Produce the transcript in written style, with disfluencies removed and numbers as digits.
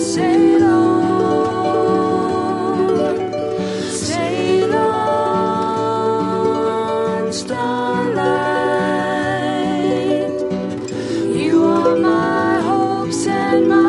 Sail on, sail on, starlight. You are my hopes and my